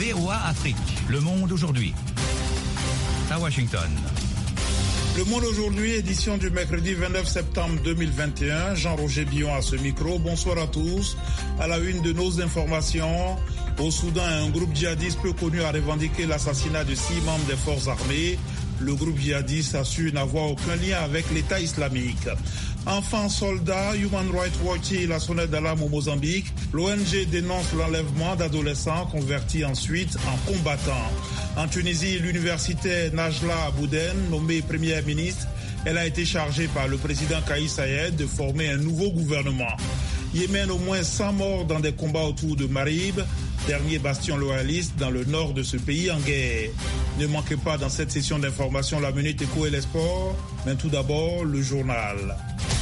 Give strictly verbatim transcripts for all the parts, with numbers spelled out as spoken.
V O A Afrique. Le monde aujourd'hui. À Washington. Le Monde aujourd'hui, édition du mercredi vingt-neuf septembre deux mille vingt et un. Jean-Roger Billon à ce micro. Bonsoir à tous. À la une de nos informations, au Soudan, un groupe djihadiste peu connu a revendiqué l'assassinat de six membres des forces armées. Le groupe djihadiste assure n'avoir aucun lien avec l'État islamique. Enfants soldats, Human Rights Watch et la sonnette d'alarme au Mozambique. L'O N G dénonce l'enlèvement d'adolescents convertis ensuite en combattants. En Tunisie, l'université Najla Bouden, nommée première ministre, elle a été chargée par le président Kais Saied de former un nouveau gouvernement. Yémen, au moins cent morts dans des combats autour de Marib, dernier bastion loyaliste dans le nord de ce pays en guerre. Ne manquez pas dans cette session d'information la Minute Éco et les sports, mais tout d'abord le journal.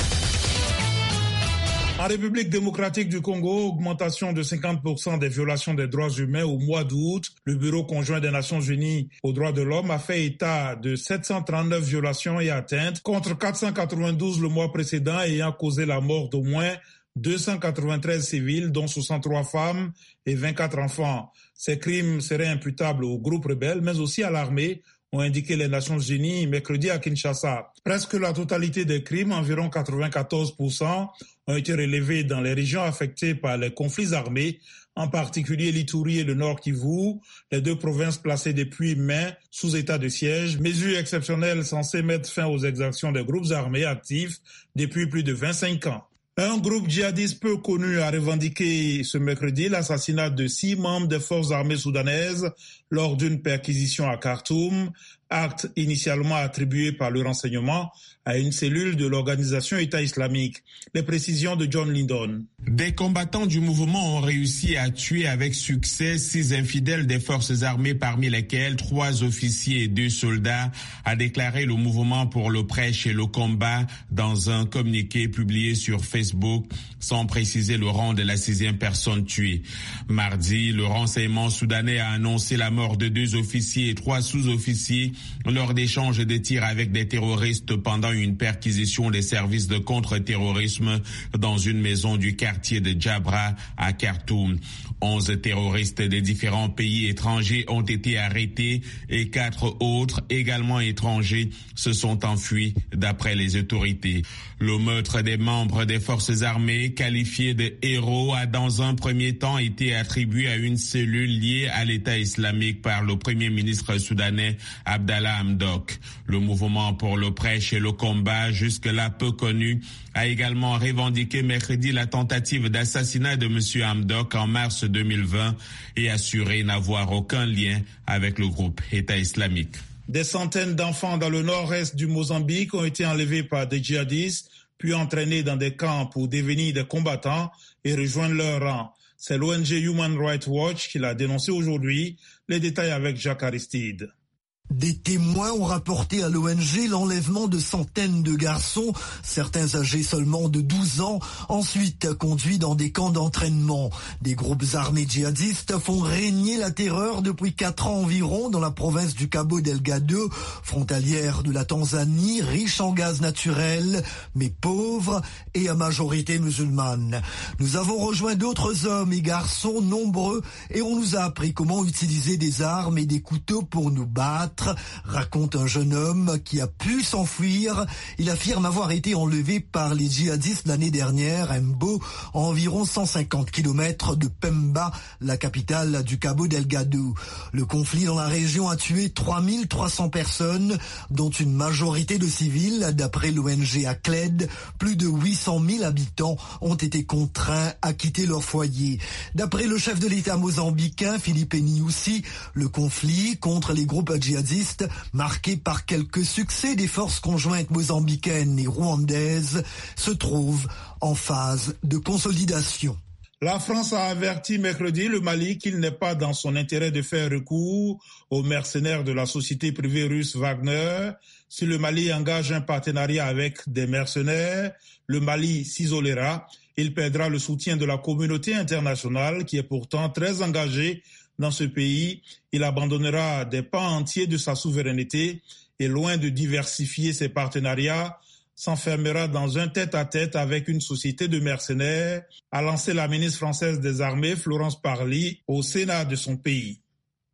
En République démocratique du Congo, augmentation de cinquante pour cent des violations des droits humains au mois d'août. Le Bureau conjoint des Nations Unies aux droits de l'homme a fait état de sept cent trente-neuf violations et atteintes contre quatre cent quatre-vingt-douze le mois précédent, ayant causé la mort d'au moins deux cent quatre-vingt-treize civils, dont soixante-trois femmes et vingt-quatre enfants. Ces crimes seraient imputables aux groupes rebelles, mais aussi à l'armée, ont indiqué les Nations Unies mercredi à Kinshasa. Presque la totalité des crimes, environ quatre-vingt-quatorze pour cent, ont été relevés dans les régions affectées par les conflits armés, en particulier l'Ituri et le Nord Kivu, les deux provinces placées depuis mai sous état de siège, mesure exceptionnelle censée mettre fin aux exactions des groupes armés actifs depuis plus de vingt-cinq ans. Un groupe djihadiste peu connu a revendiqué ce mercredi l'assassinat de six membres des forces armées soudanaises lors d'une perquisition à Khartoum, acte initialement attribué par le renseignement à une cellule de l'organisation État islamique. Les précisions de John Lindon. Des combattants du mouvement ont réussi à tuer avec succès six infidèles des forces armées, parmi lesquels trois officiers et deux soldats, a déclaré le mouvement pour le prêche et le combat dans un communiqué publié sur Facebook, sans préciser le rang de la sixième personne tuée. Mardi, le renseignement soudanais a annoncé la mort de deux officiers et trois sous-officiers lors d'échanges de tirs avec des terroristes pendant une perquisition des services de contre-terrorisme dans une maison du quartier de Djabra à Khartoum. Onze terroristes des différents pays étrangers ont été arrêtés et quatre autres, également étrangers, se sont enfuis d'après les autorités. Le meurtre des membres des forces armées, qualifiés de héros, a dans un premier temps été attribué à une cellule liée à l'État islamique par le premier ministre soudanais Abdallah Hamdok. Le mouvement pour le prêche et le combat, jusque-là peu connu, a également revendiqué mercredi la tentative d'assassinat de M. Hamdok en mars deux mille vingt et assuré n'avoir aucun lien avec le groupe État islamique. Des centaines d'enfants dans le nord-est du Mozambique ont été enlevés par des djihadistes, puis entraînés dans des camps pour devenir des combattants et rejoindre leur rang. C'est l'O N G Human Rights Watch qui l'a dénoncé aujourd'hui. Les détails avec Jacques Aristide. Des témoins ont rapporté à l'O N G l'enlèvement de centaines de garçons, certains âgés seulement de douze ans, ensuite conduits dans des camps d'entraînement. Des groupes armés djihadistes font régner la terreur depuis quatre ans environ dans la province du Cabo Delgado, frontalière de la Tanzanie, riche en gaz naturel, mais pauvre et à majorité musulmane. Nous avons rejoint d'autres hommes et garçons nombreux et on nous a appris comment utiliser des armes et des couteaux pour nous battre, raconte un jeune homme qui a pu s'enfuir. Il affirme avoir été enlevé par les djihadistes l'année dernière à Mbo, à environ cent cinquante kilomètres de Pemba, la capitale du Cabo Delgado. Le conflit dans la région a tué trois mille trois cents personnes, dont une majorité de civils. D'après l'O N G ACLED, plus de huit cent mille habitants ont été contraints à quitter leur foyer. D'après le chef de l'État mozambicain, Philippe Nyusi, le conflit contre les groupes djihadistes marqué par quelques succès des forces conjointes mozambicaines et rwandaises, se trouve en phase de consolidation. La France a averti mercredi le Mali qu'il n'est pas dans son intérêt de faire recours aux mercenaires de la société privée russe Wagner. Si le Mali engage un partenariat avec des mercenaires, le Mali s'isolera. Il perdra le soutien de la communauté internationale qui est pourtant très engagée dans ce pays. Il abandonnera des pans entiers de sa souveraineté et, loin de diversifier ses partenariats, s'enfermera dans un tête-à-tête avec une société de mercenaires, a lancé la ministre française des Armées, Florence Parly, au Sénat de son pays.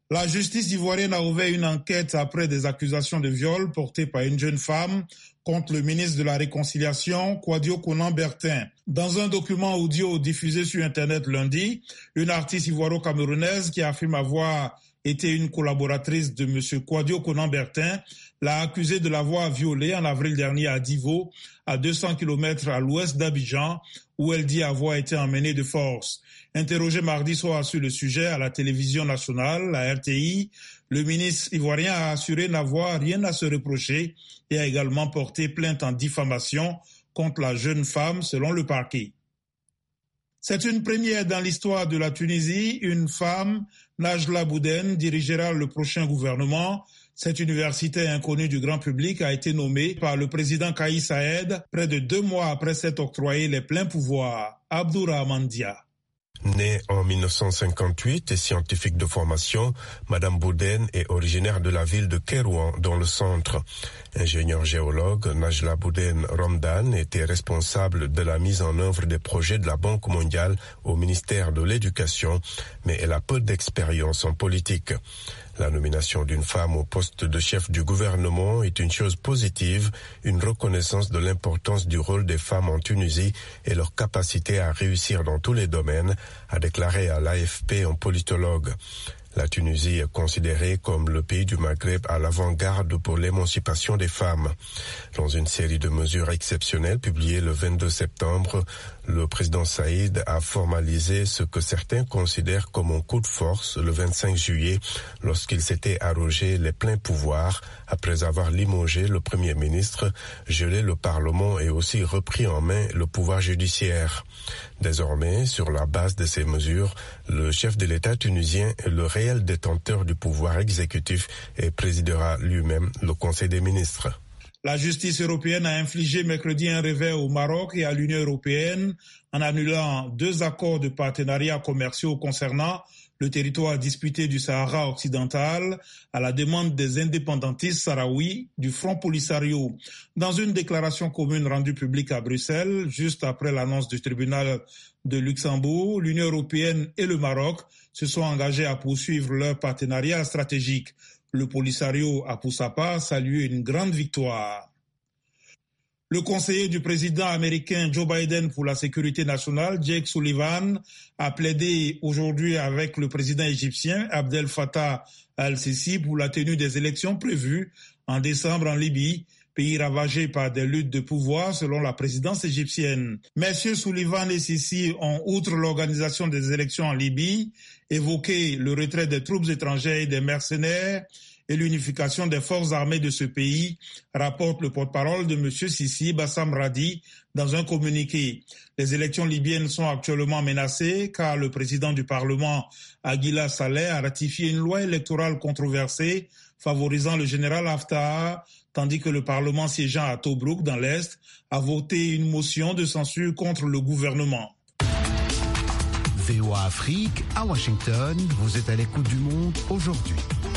La justice ivoirienne a ouvert une enquête après des accusations de viol portées par une jeune femme contre le ministre de la Réconciliation, Kouadio Konan-Bertin. Dans un document audio diffusé sur Internet lundi, une artiste ivoiro-camerounaise qui affirme avoir été une collaboratrice de M. Kouadio Konan-Bertin l'a accusé de l'avoir violée en avril dernier à Divo, à deux cents kilomètres à l'ouest d'Abidjan, où elle dit avoir été emmenée de force. Interrogé mardi soir sur le sujet à la télévision nationale, la R T I, le ministre ivoirien a assuré n'avoir rien à se reprocher et a également porté plainte en diffamation contre la jeune femme, selon le parquet. C'est une première dans l'histoire de la Tunisie. Une femme, Najla Bouden, dirigera le prochain gouvernement. Cette université inconnue du grand public a été nommée par le président Kais Saied près de deux mois après s'être octroyé les pleins pouvoirs. Abdourahmane Dia. Née en mille neuf cent cinquante-huit et scientifique de formation, Madame Bouden est originaire de la ville de Kérouan, dans le centre. Ingénieure géologue, Najla Bouden Ramdan était responsable de la mise en œuvre des projets de la Banque mondiale au ministère de l'Éducation, mais elle a peu d'expérience en politique. La nomination d'une femme au poste de chef du gouvernement est une chose positive, une reconnaissance de l'importance du rôle des femmes en Tunisie et leur capacité à réussir dans tous les domaines, a déclaré à l'A F P un politologue. La Tunisie est considérée comme le pays du Maghreb à l'avant-garde pour l'émancipation des femmes. Dans une série de mesures exceptionnelles publiées le vingt-deux septembre, le président Saïd a formalisé ce que certains considèrent comme un coup de force le vingt-cinq juillet lorsqu'il s'était arrogé les pleins pouvoirs après avoir limogé le Premier ministre, gelé le Parlement et aussi repris en main le pouvoir judiciaire. Désormais, sur la base de ces mesures, le chef de l'État tunisien est le réel détenteur du pouvoir exécutif et présidera lui-même le Conseil des ministres. La justice européenne a infligé mercredi un revers au Maroc et à l'Union européenne en annulant deux accords de partenariat commerciaux concernant le territoire disputé du Sahara occidental à la demande des indépendantistes sahraouis du Front Polisario. Dans une déclaration commune rendue publique à Bruxelles, juste après l'annonce du tribunal de Luxembourg, l'Union européenne et le Maroc se sont engagés à poursuivre leur partenariat stratégique. Le Polisario a pour sa part salué une grande victoire. Le conseiller du président américain Joe Biden pour la sécurité nationale, Jake Sullivan, a plaidé aujourd'hui avec le président égyptien Abdel Fattah al-Sisi pour la tenue des élections prévues en décembre en Libye, pays ravagé par des luttes de pouvoir selon la présidence égyptienne. Messieurs Sullivan et Sisi ont, outre l'organisation des élections en Libye, évoqué le retrait des troupes étrangères et des mercenaires et l'unification des forces armées de ce pays, rapporte le porte-parole de M. Sisi, Bassam Radi, dans un communiqué. Les élections libyennes sont actuellement menacées car le président du Parlement, Aguila Saleh, a ratifié une loi électorale controversée favorisant le général Haftar, tandis que le Parlement siégeant à Tobrouk, dans l'Est, a voté une motion de censure contre le gouvernement. V O A Afrique, à Washington, vous êtes à l'écoute du monde aujourd'hui.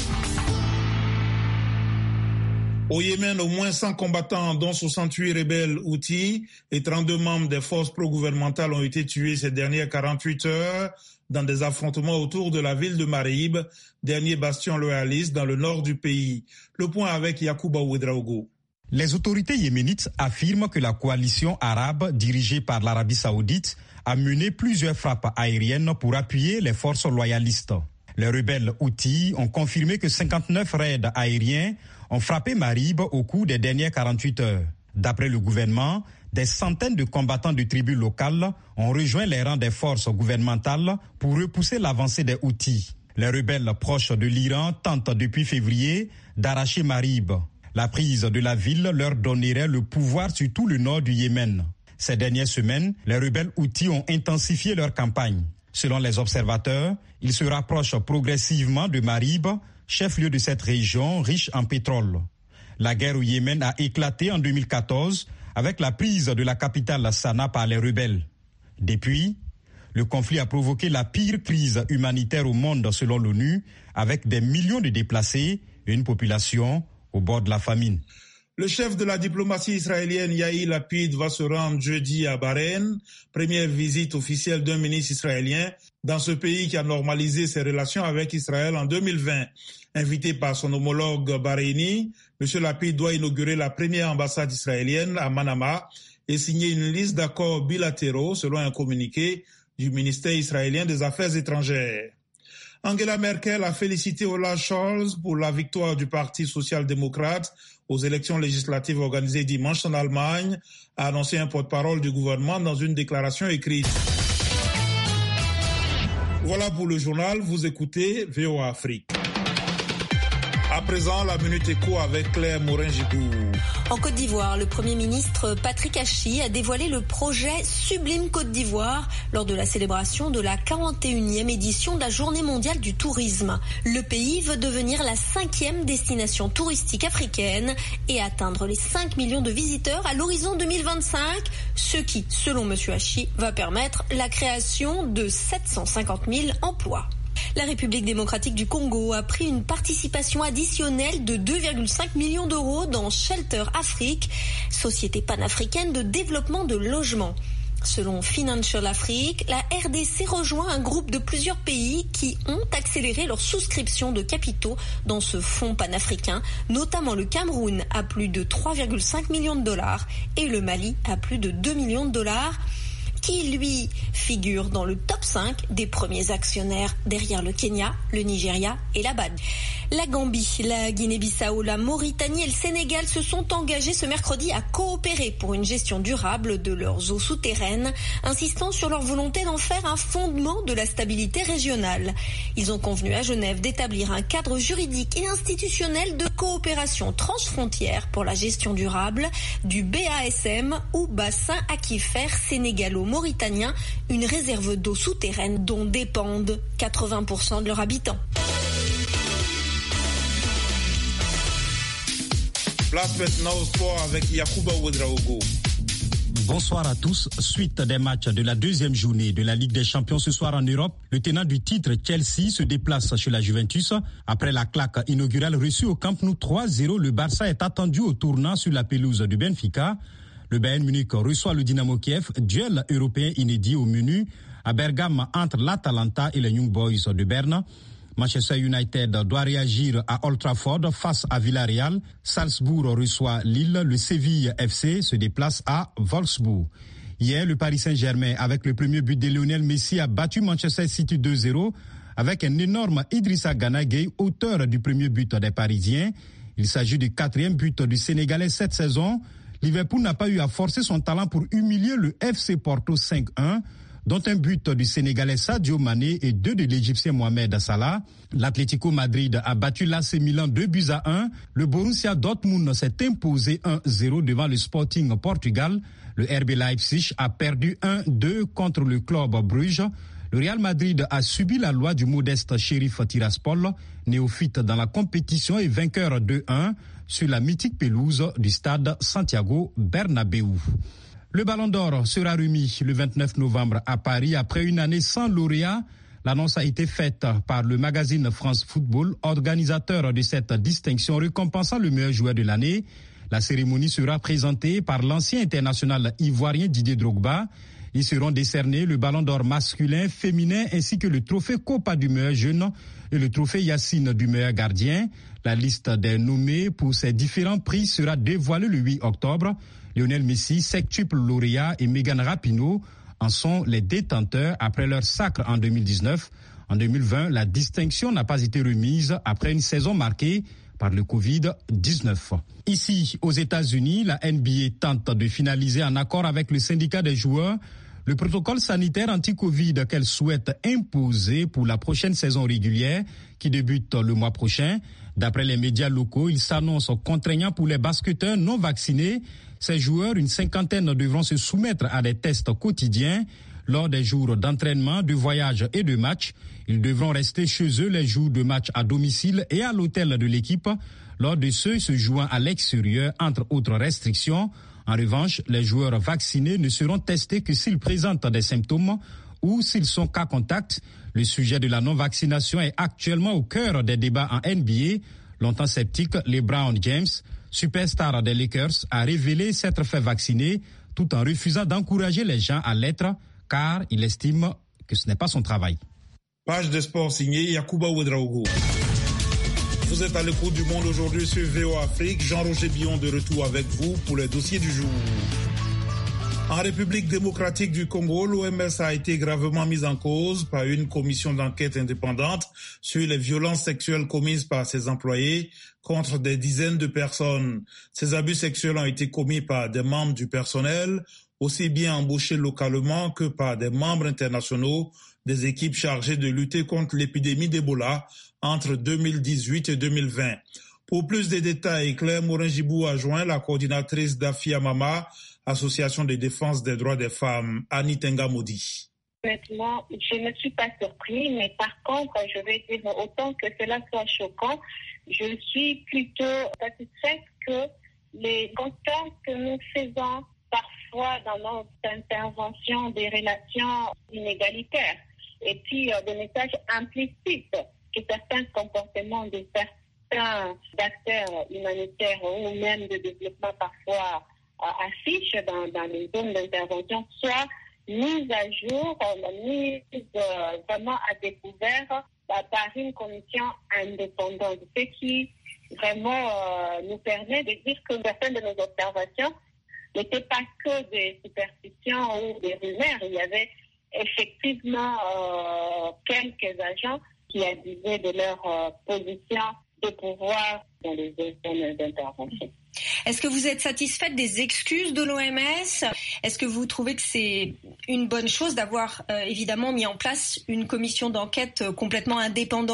Au Yémen, au moins cent combattants, dont soixante-huit rebelles Houthis et trente-deux membres des forces pro-gouvernementales ont été tués ces dernières quarante-huit heures dans des affrontements autour de la ville de Marib, dernier bastion loyaliste dans le nord du pays. Le point avec Yacouba Ouedraogo. Les autorités yéménites affirment que la coalition arabe dirigée par l'Arabie saoudite a mené plusieurs frappes aériennes pour appuyer les forces loyalistes. Les rebelles Houthis ont confirmé que cinquante-neuf raids aériens ont frappé Marib au cours des dernières quarante-huit heures. D'après le gouvernement, des centaines de combattants de tribus locales ont rejoint les rangs des forces gouvernementales pour repousser l'avancée des Houthis. Les rebelles proches de l'Iran tentent depuis février d'arracher Marib. La prise de la ville leur donnerait le pouvoir sur tout le nord du Yémen. Ces dernières semaines, les rebelles Houthis ont intensifié leur campagne. Selon les observateurs, ils se rapprochent progressivement de Marib, chef-lieu de cette région riche en pétrole. La guerre au Yémen a éclaté en deux mille quatorze avec la prise de la capitale Sanaa par les rebelles. Depuis, le conflit a provoqué la pire crise humanitaire au monde selon l'ONU, avec des millions de déplacés et une population au bord de la famine. Le chef de la diplomatie israélienne Yair Lapid va se rendre jeudi à Bahreïn, première visite officielle d'un ministre israélien dans ce pays qui a normalisé ses relations avec Israël en deux mille vingt. Invité par son homologue bahreïni, M. Lapid doit inaugurer la première ambassade israélienne à Manama et signer une liste d'accords bilatéraux selon un communiqué du ministère israélien des Affaires étrangères. Angela Merkel a félicité Olaf Scholz pour la victoire du Parti social-démocrate aux élections législatives organisées dimanche en Allemagne, a annoncé un porte-parole du gouvernement dans une déclaration écrite. Voilà pour le journal, vous écoutez V O A Afrique. À présent, la Minute Éco avec Claire Morin-Gibou. En Côte d'Ivoire, le Premier ministre Patrick Hachi a dévoilé le projet Sublime Côte d'Ivoire lors de la célébration de la quarante et unième édition de la Journée mondiale du tourisme. Le pays veut devenir la cinquième destination touristique africaine et atteindre les cinq millions de visiteurs à l'horizon deux mille vingt-cinq, ce qui, selon M. Hachi, va permettre la création de sept cent cinquante mille emplois. La République démocratique du Congo a pris une participation additionnelle de deux virgule cinq millions d'euros dans Shelter Afrique, société panafricaine de développement de logements. Selon Financial Afrique, la R D C rejoint un groupe de plusieurs pays qui ont accéléré leur souscription de capitaux dans ce fonds panafricain, notamment le Cameroun à plus de trois virgule cinq millions de dollars et le Mali à plus de deux millions de dollars, qui, lui, figure dans le top cinq des premiers actionnaires derrière le Kenya, le Nigeria et la B A D. La Gambie, la Guinée-Bissau, la Mauritanie et le Sénégal se sont engagés ce mercredi à coopérer pour une gestion durable de leurs eaux souterraines, insistant sur leur volonté d'en faire un fondement de la stabilité régionale. Ils ont convenu à Genève d'établir un cadre juridique et institutionnel de coopération transfrontière pour la gestion durable du B A S M ou bassin aquifère sénégalo-mauritanien, une réserve d'eau souterraine dont dépendent quatre-vingts pour cent de leurs habitants. Place maintenant au sport avec Yacouba Ouedraogo. Bonsoir à tous. Suite des matchs de la deuxième journée de la Ligue des Champions ce soir en Europe, le tenant du titre Chelsea se déplace chez la Juventus. Après la claque inaugurale reçue au Camp Nou trois zéro, le Barça est attendu au tournant sur la pelouse du Benfica. Le Bayern Munich reçoit le Dynamo Kiev, duel européen inédit au menu à Bergame entre l'Atalanta et les Young Boys de Berne. Manchester United doit réagir à Old Trafford face à Villarreal. Salzbourg reçoit Lille. Le Séville F C se déplace à Wolfsburg. Hier, le Paris Saint-Germain, avec le premier but de Lionel Messi, a battu Manchester City deux zéro avec un énorme Idrissa Gana Gueye, auteur du premier but des Parisiens. Il s'agit du quatrième but du Sénégalais cette saison. Liverpool n'a pas eu à forcer son talent pour humilier le F C Porto cinq un. Dont un but du Sénégalais Sadio Mané et deux de l'Égyptien Mohamed Salah. L'Atlético Madrid a battu l'A C Milan deux buts à un. Le Borussia Dortmund s'est imposé un zéro devant le Sporting Portugal. Le R B Leipzig a perdu un deux contre le Club Bruges. Le Real Madrid a subi la loi du modeste Sheriff Tiraspol, néophyte dans la compétition et vainqueur deux un sur la mythique pelouse du stade Santiago Bernabéu. Le Ballon d'Or sera remis le vingt-neuf novembre à Paris après une année sans lauréat. L'annonce a été faite par le magazine France Football, organisateur de cette distinction récompensant le meilleur joueur de l'année. La cérémonie sera présentée par l'ancien international ivoirien Didier Drogba. Ils seront décernés le Ballon d'Or masculin, féminin ainsi que le trophée Copa du meilleur jeune et le trophée Yacine du meilleur gardien. La liste des nommés pour ces différents prix sera dévoilée le huit octobre. Lionel Messi, septuple lauréat, et Megan Rapinoe en sont les détenteurs après leur sacre en deux mille dix-neuf. En deux mille vingt, la distinction n'a pas été remise après une saison marquée par le covid dix-neuf. Ici, aux États-Unis, la N B A tente de finaliser en accord avec le syndicat des joueurs le protocole sanitaire anti-Covid qu'elle souhaite imposer pour la prochaine saison régulière qui débute le mois prochain. D'après les médias locaux, il s'annonce contraignant pour les basketteurs non vaccinés. Ces joueurs, une cinquantaine, devront se soumettre à des tests quotidiens lors des jours d'entraînement, de voyage et de match. Ils devront rester chez eux les jours de match à domicile et à l'hôtel de l'équipe lors de ceux se jouant à l'extérieur, entre autres restrictions. En revanche, les joueurs vaccinés ne seront testés que s'ils présentent des symptômes ou s'ils sont cas contact. Le sujet de la non-vaccination est actuellement au cœur des débats en N B A. Longtemps sceptique, LeBron James superstar des Lakers, a révélé s'être fait vacciner tout en refusant d'encourager les gens à l'être car il estime que ce n'est pas son travail. Page de sport signée Yacouba Ouedraogo. Vous êtes à l'écoute du Monde aujourd'hui sur V O Afrique. Jean-Roger Billon de retour avec vous pour les dossiers du jour. En République démocratique du Congo, l'O M S a été gravement mise en cause par une commission d'enquête indépendante sur les violences sexuelles commises par ses employés contre des dizaines de personnes. Ces abus sexuels ont été commis par des membres du personnel, aussi bien embauchés localement que par des membres internationaux des équipes chargées de lutter contre l'épidémie d'Ebola entre deux mille dix-huit et deux mille vingt. Pour plus de détails, Claire Morin-Gibou a joint la coordinatrice d'Afia Mama, Association de défense des droits des femmes, Annie Tenga Modi. Honnêtement, je ne suis pas surpris, mais par contre, je vais dire autant que cela soit choquant, je suis plutôt satisfaite que les constats que nous faisons parfois dans notre intervention des relations inégalitaires et puis euh, des messages implicites que certains comportements de certains acteurs humanitaires ou même de développement parfois euh, affichent dans, dans les zones d'intervention soient mis à jour, euh, mis euh, vraiment à découvert euh, par une commission indépendante, ce qui vraiment euh, nous permet de dire que certaines de nos observations n'étaient pas que des superstitions ou des rumeurs. Il y avait effectivement euh, quelques agents qui abusaient de leur euh, position de pouvoir dans les zones d'intervention. Est-ce que vous êtes satisfaite des excuses de l'O M S ? Est-ce que vous trouvez que c'est une bonne chose d'avoir euh, évidemment mis en place une commission d'enquête euh, complètement indépendante ?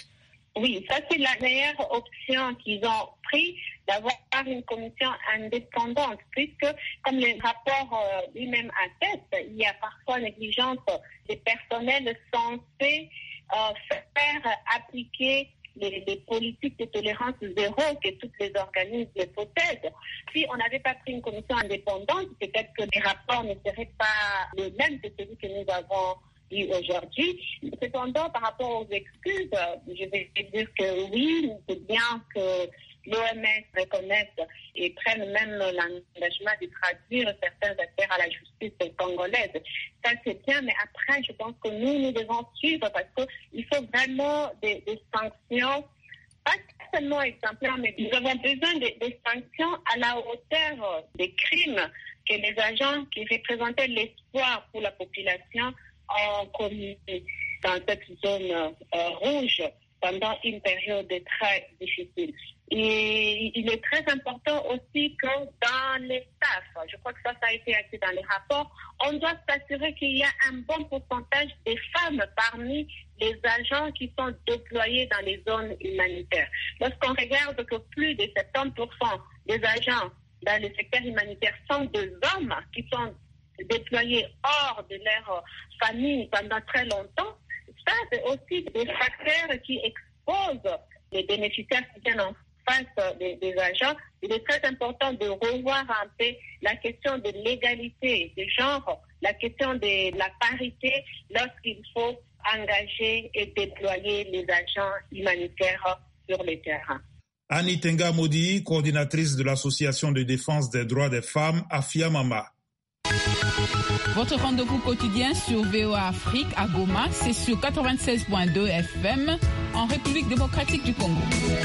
Oui, ça c'est la meilleure option qu'ils ont pris, d'avoir une commission indépendante, puisque comme le rapport euh, lui-même atteste, il y a parfois négligence des personnels censés euh, faire appliquer les, les politiques de tolérance zéro que tous les organismes possèdent. Si on n'avait pas pris une commission indépendante, peut-être que les rapports ne seraient pas les mêmes que celui que nous avons aujourd'hui. Cependant, par rapport aux excuses, je vais dire que oui, c'est bien que l'O M S reconnaisse et prenne même l'engagement de traduire certains affaires à la justice congolaise. Ça, c'est bien, mais après, je pense que nous, nous devons suivre parce qu'il faut vraiment des, des sanctions, pas seulement exemplaires, mais nous avons besoin de, de sanctions à la hauteur des crimes que les agents qui représentaient l'espoir pour la population ont commis dans cette zone euh, rouge pendant une période très difficile. Et il est très important aussi que dans les staffs, je crois que ça, ça a été acté dans les rapports, on doit s'assurer qu'il y a un bon pourcentage de femmes parmi les agents qui sont déployés dans les zones humanitaires. Lorsqu'on regarde que plus de soixante-dix pour cent des agents dans le secteur humanitaire sont des hommes qui sont déployés hors de leur famille pendant très longtemps, ça c'est aussi des facteurs qui exposent les bénéficiaires qui viennent en face des, des agents. Il est très important de revoir un peu la question de l'égalité de genre, la question de la parité lorsqu'il faut engager et déployer les agents humanitaires sur le terrain. Annie Tenga Modi, coordinatrice de l'Association de défense des droits des femmes, Afia Mama. Votre rendez-vous quotidien sur V O A Afrique à Goma, c'est sur quatre-vingt-seize virgule deux F M en République démocratique du Congo.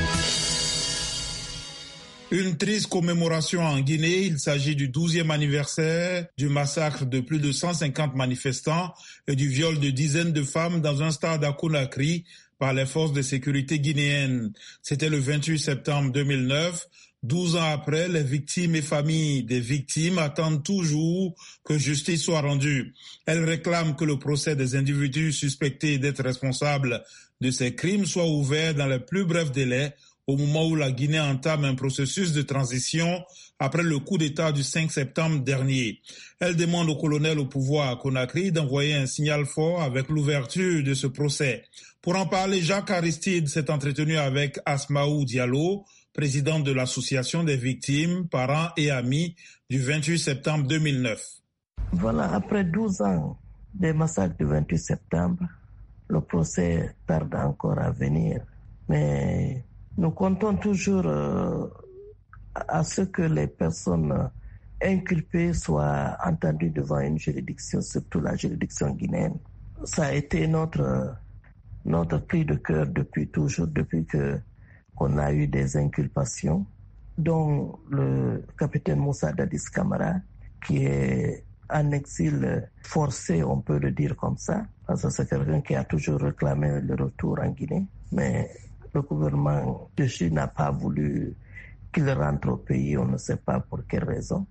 Une triste commémoration en Guinée. Il s'agit du douzième anniversaire du massacre de plus de cent cinquante manifestants et du viol de dizaines de femmes dans un stade à Conakry par les forces de sécurité guinéennes. C'était le vingt-huit septembre deux mille neuf. Douze ans après, les victimes et familles des victimes attendent toujours que justice soit rendue. Elles réclament que le procès des individus suspectés d'être responsables de ces crimes soit ouvert dans les plus brefs délais au moment où la Guinée entame un processus de transition après le coup d'État du cinq septembre dernier. Elle demande au colonel au pouvoir à Conakry d'envoyer un signal fort avec l'ouverture de ce procès. Pour en parler, Jacques Aristide s'est entretenu avec Asmaou Diallo, présidente de l'Association des victimes, parents et amis du vingt-huit septembre deux mille neuf. Voilà, après douze ans des massacres du vingt-huit septembre, le procès tarde encore à venir. Mais nous comptons toujours euh, à ce que les personnes inculpées soient entendues devant une juridiction, surtout la juridiction guinéenne. Ça a été notre, notre cri de cœur depuis toujours, depuis que qu'on a eu des inculpations, dont le capitaine Moussa Dadis Camara, qui est en exil forcé, on peut le dire comme ça, parce que c'est quelqu'un qui a toujours réclamé le retour en Guinée, mais le gouvernement de Chine n'a pas voulu qu'il rentre au pays, on ne sait pas pour quelle raison.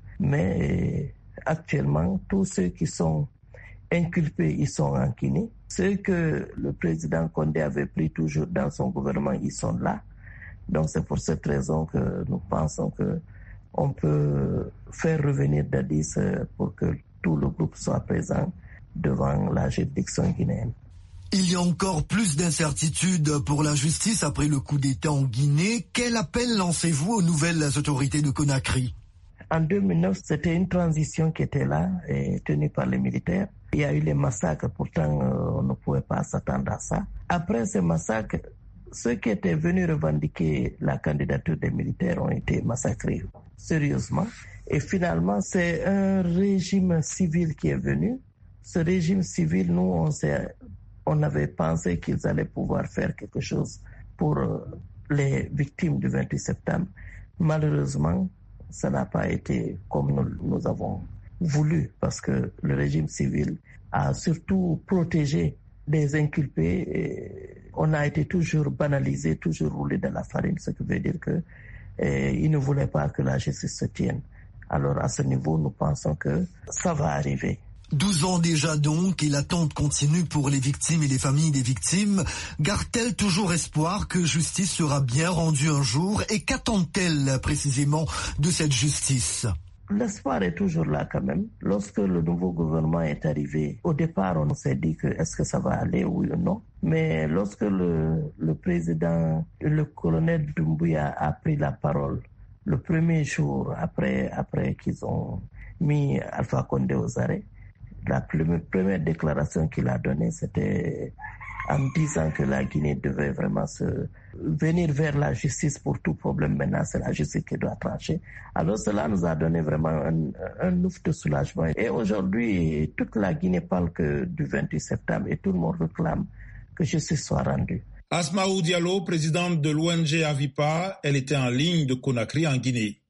Mais actuellement, tous ceux qui sont inculpés, ils sont en Guinée. Ceux que le président Condé avait pris toujours dans son gouvernement, ils sont là. Donc c'est pour cette raison que nous pensons que on peut faire revenir Dadis pour que tout le groupe soit présent devant la juridiction guinéenne. Il y a encore plus d'incertitudes pour la justice après le coup d'État en Guinée. Quel appel lancez-vous aux nouvelles autorités de Conakry? En deux mille neuf, c'était une transition qui était là et tenue par les militaires. Il y a eu les massacres, pourtant euh, on ne pouvait pas s'attendre à ça. Après ces massacres, ceux qui étaient venus revendiquer la candidature des militaires ont été massacrés sérieusement. Et finalement, c'est un régime civil qui est venu. Ce régime civil, nous, on, s'est, on avait pensé qu'ils allaient pouvoir faire quelque chose pour euh, les victimes du vingt-huit septembre. Malheureusement, ça n'a pas été comme nous, nous avons voulu, parce que le régime civil a surtout protégé des inculpés. Et on a été toujours banalisé, toujours roulé dans la farine, ce qui veut dire que eh, ils ne voulaient pas que la justice se tienne. Alors à ce niveau, nous pensons que ça va arriver. douze ans déjà donc, et l'attente continue pour les victimes et les familles des victimes. Garde-t-elle toujours espoir que justice sera bien rendue un jour, et qu'attend-elle précisément de cette justice? L'espoir est toujours là quand même. Lorsque le nouveau gouvernement est arrivé, au départ on s'est dit que est-ce que ça va aller, oui ou non. Mais lorsque le, le président, le colonel Doumbouya a pris la parole le premier jour après, après qu'ils ont mis Alpha Condé aux arrêts, la première déclaration qu'il a donnée, c'était en disant que la Guinée devait vraiment se venir vers la justice pour tout problème. Maintenant, c'est la justice qui doit trancher. Alors cela nous a donné vraiment un, un ouf de soulagement. Et aujourd'hui, toute la Guinée parle que du vingt-huit septembre et tout le monde réclame que justice soit rendue. Asmaou Diallo, présidente de l'O N G Avipa, elle était en ligne de Conakry en Guinée.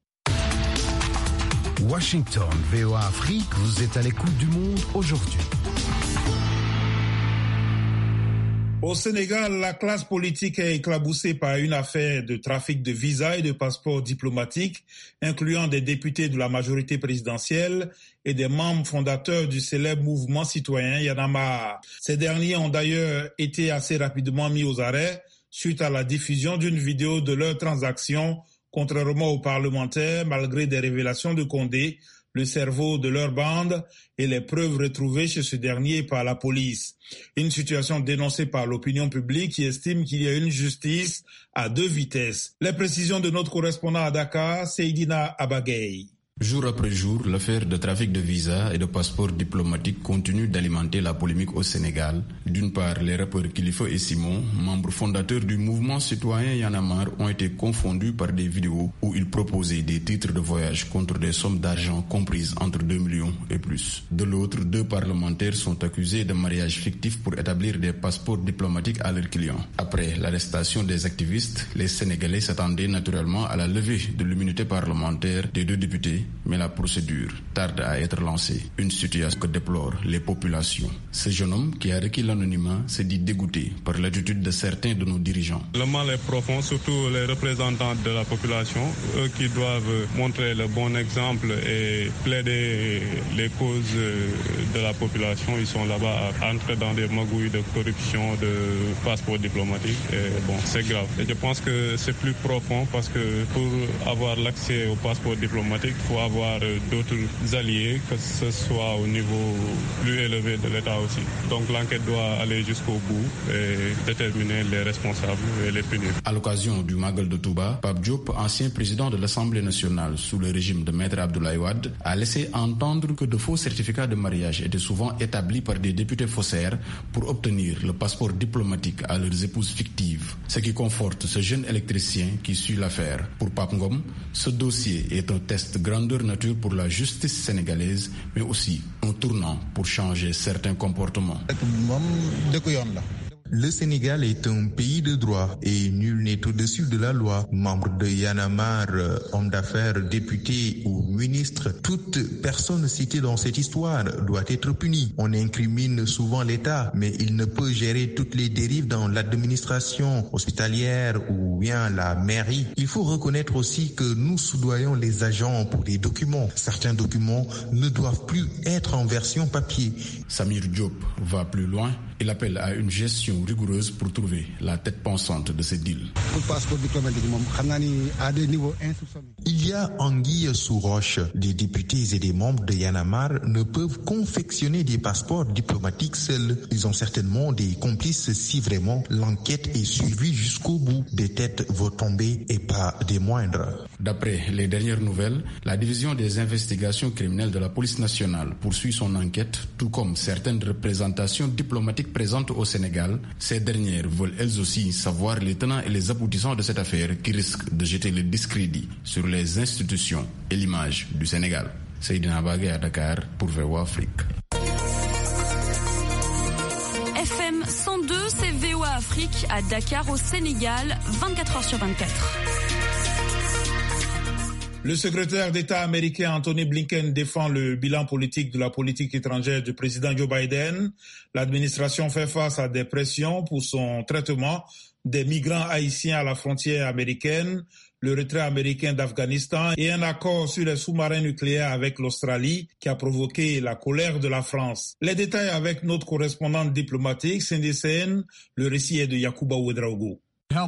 Washington, V O A Afrique, vous êtes à l'écoute du monde aujourd'hui. Au Sénégal, la classe politique est éclaboussée par une affaire de trafic de visas et de passeports diplomatiques, incluant des députés de la majorité présidentielle et des membres fondateurs du célèbre mouvement citoyen Y en a marre. Ces derniers ont d'ailleurs été assez rapidement mis aux arrêts suite à la diffusion d'une vidéo de leur transaction, contrairement aux parlementaires, malgré des révélations de Condé, le cerveau de leur bande et les preuves retrouvées chez ce dernier par la police. Une situation dénoncée par l'opinion publique qui estime qu'il y a une justice à deux vitesses. Les précisions de notre correspondant à Dakar, Seydina Abagay. Jour après jour, l'affaire de trafic de visas et de passeports diplomatiques continue d'alimenter la polémique au Sénégal. D'une part, les rappeurs Kilifeu et Simon, membres fondateurs du mouvement citoyen Y en a marre, ont été confondus par des vidéos où ils proposaient des titres de voyage contre des sommes d'argent comprises entre deux millions et plus. De l'autre, deux parlementaires sont accusés de mariage fictif pour établir des passeports diplomatiques à leurs clients. Après l'arrestation des activistes, les Sénégalais s'attendaient naturellement à la levée de l'immunité parlementaire des deux députés, mais la procédure tarde à être lancée. Une situation que déplorent les populations. Ce jeune homme qui a requis l'anonymat s'est dit dégoûté par l'attitude de certains de nos dirigeants. Le mal est profond, surtout les représentants de la population, eux qui doivent montrer le bon exemple et plaider les causes de la population. Ils sont là-bas à entrer dans des magouilles de corruption, de passeports diplomatiques. Et bon, c'est grave. Et je pense que c'est plus profond parce que pour avoir l'accès au passeport diplomatique, il faut faut avoir d'autres alliés, que ce soit au niveau plus élevé de l'État aussi. Donc l'enquête doit aller jusqu'au bout et déterminer les responsables et les punir. À l'occasion du Magal de Touba, Pape Diop, ancien président de l'Assemblée nationale sous le régime de Maître Abdoulaye Wade, a laissé entendre que de faux certificats de mariage étaient souvent établis par des députés faussaires pour obtenir le passeport diplomatique à leurs épouses fictives. Ce qui conforte ce jeune électricien qui suit l'affaire. Pour Pape Ngom, ce dossier est un test grandeur nature pour la justice sénégalaise, mais aussi un tournant pour changer certains comportements. Le Sénégal est un pays de droit et nul n'est au-dessus de la loi. Membre de Y en a marre, homme d'affaires, député ou ministre, toute personne citée dans cette histoire doit être punie. On incrimine souvent l'État, mais il ne peut gérer toutes les dérives dans l'administration hospitalière ou bien la mairie. Il faut reconnaître aussi que nous soudoyons les agents pour des documents. Certains documents ne doivent plus être en version papier. Samir Diop va plus loin. Il appelle à une gestion rigoureuse pour trouver la tête pensante de ces deals. Il y a anguille sous roche. Des députés et des membres de Y en a marre ne peuvent confectionner des passeports diplomatiques seuls. Ils ont certainement des complices si vraiment l'enquête est suivie jusqu'au bout. Des têtes vont tomber et pas des moindres. D'après les dernières nouvelles, la division des investigations criminelles de la police nationale poursuit son enquête, tout comme certaines représentations diplomatiques présentes au Sénégal. Ces dernières veulent elles aussi savoir les tenants et les aboutissants de cette affaire qui risque de jeter le discrédit sur les institutions et l'image du Sénégal. Seydina Bagé à Dakar pour V O A Afrique. F M cent deux, c'est V O A Afrique à Dakar au Sénégal, vingt-quatre heures sur vingt-quatre. Le secrétaire d'État américain Anthony Blinken défend le bilan politique de la politique étrangère du président Joe Biden. L'administration fait face à des pressions pour son traitement des migrants haïtiens à la frontière américaine, le retrait américain d'Afghanistan et un accord sur les sous-marins nucléaires avec l'Australie qui a provoqué la colère de la France. Les détails avec notre correspondante diplomatique, Cindy Sen. Le récit est de Yacouba Ouedraogo.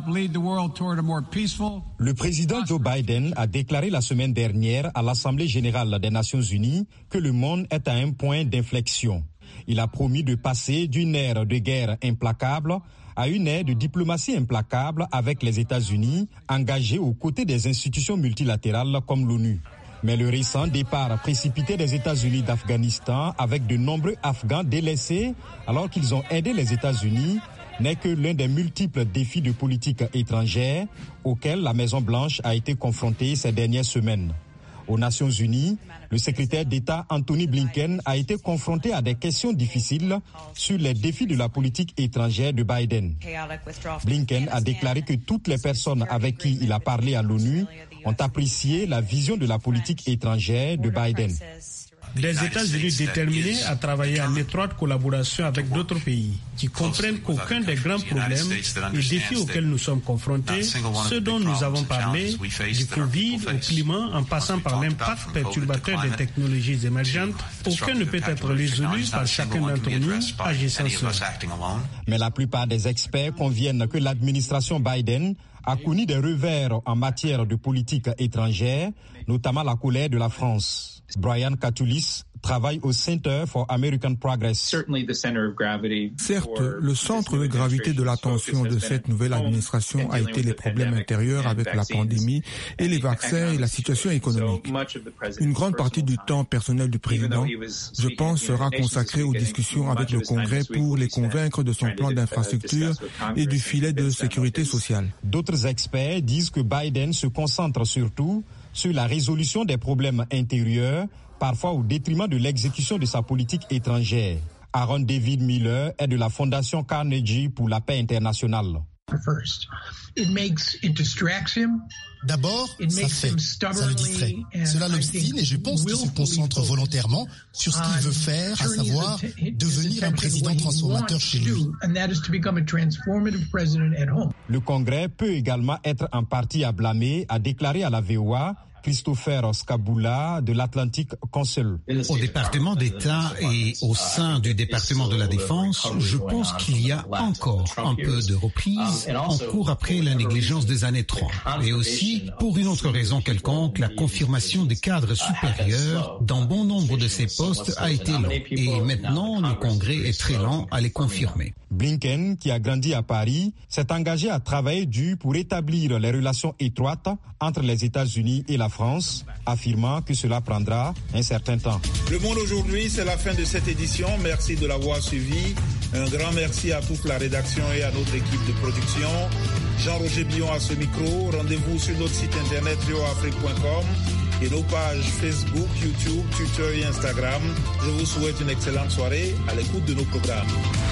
Le président Joe Biden a déclaré la semaine dernière à l'Assemblée générale des Nations unies que le monde est à un point d'inflexion. Il a promis de passer d'une ère de guerre implacable à une ère de diplomatie implacable avec les États-Unis, engagés aux côtés des institutions multilatérales comme l'ONU. Mais le récent départ précipité des États-Unis d'Afghanistan avec de nombreux Afghans délaissés alors qu'ils ont aidé les États-Unis n'est que l'un des multiples défis de politique étrangère auxquels la Maison-Blanche a été confrontée ces dernières semaines. Aux Nations Unies, le secrétaire d'État Anthony Blinken a été confronté à des questions difficiles sur les défis de la politique étrangère de Biden. Blinken a déclaré que toutes les personnes avec qui il a parlé à l'ONU ont apprécié la vision de la politique étrangère de Biden. Des États-Unis déterminés à travailler en étroite collaboration avec d'autres pays qui comprennent qu'aucun des grands problèmes et défis auxquels nous sommes confrontés, ceux dont nous avons parlé, du Covid au climat en passant par l'impact perturbateur des technologies émergentes, aucun ne peut être résolu par chacun d'entre nous agissant seul. Mais la plupart des experts conviennent que l'administration Biden a connu des revers en matière de politique étrangère, notamment la colère de la France. Brian Katulis travaille au Center for American Progress. Certes, le centre de gravité de l'attention de cette nouvelle administration a été les problèmes intérieurs avec la pandémie et les vaccins et la situation économique. Une grande partie du temps personnel du président, je pense, sera consacré aux discussions avec le Congrès pour les convaincre de son plan d'infrastructure et du filet de sécurité sociale. D'autres experts disent que Biden se concentre surtout sur la résolution des problèmes intérieurs, parfois au détriment de l'exécution de sa politique étrangère. Aaron David Miller est de la Fondation Carnegie pour la paix internationale. D'abord, ça fait, ça le distrait. Cela l'obstine et je pense qu'il se concentre volontairement sur ce qu'il veut faire, à savoir devenir un président transformateur chez lui. Le Congrès peut également être en partie à blâmer, a déclaré à la V O A Christopher Scabula de l'Atlantic Council. Au département d'État et au sein du département de la Défense, je pense qu'il y a encore un peu de reprise en cours après la négligence des années trente. Et aussi, pour une autre raison quelconque, la confirmation des cadres supérieurs dans bon nombre de ces postes a été lent. Et maintenant, le Congrès est très lent à les confirmer. Blinken, qui a grandi à Paris, s'est engagé à travailler dur pour établir les relations étroites entre les États-Unis et la France, affirmant que cela prendra un certain temps. Le Monde aujourd'hui, c'est la fin de cette édition. Merci de l'avoir suivi. Un grand merci à toute la rédaction et à notre équipe de production. Jean-Roger Billon à ce micro. Rendez-vous sur notre site internet v o afrique point com et nos pages Facebook, YouTube, Twitter et Instagram. Je vous souhaite une excellente soirée à l'écoute de nos programmes.